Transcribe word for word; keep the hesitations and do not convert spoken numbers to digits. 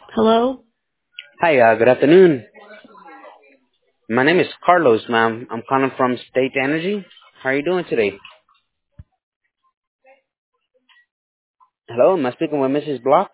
Hello? Hi, uh, good afternoon. My name is Carlos, ma'am. I'm calling from State Energy. How are you doing today? Hello, am I speaking with Missus Block?